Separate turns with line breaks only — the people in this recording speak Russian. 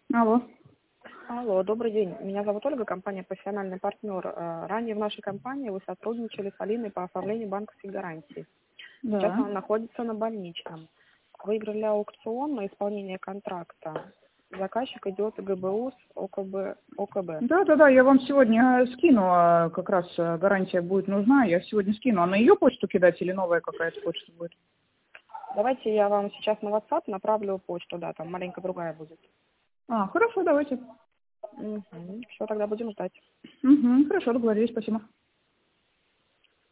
Алло.
Алло, добрый день. Меня зовут Ольга, компания «Профессиональный партнер». Ранее в нашей компании вы сотрудничали с Алиной по оформлению банковских гарантий. Сейчас
Да.
она находится на больничном. Выиграли аукцион на исполнение контракта. Заказчик идет ГБУ с ОКБ.
Да, я вам сегодня скину, как раз гарантия будет нужна, я сегодня скину. А на ее почту кидать или новая какая-то почта будет?
Давайте я вам сейчас на WhatsApp направлю почту, да, там маленько другая будет.
Хорошо, давайте.
Все, тогда будем ждать.
Хорошо, договорились, спасибо.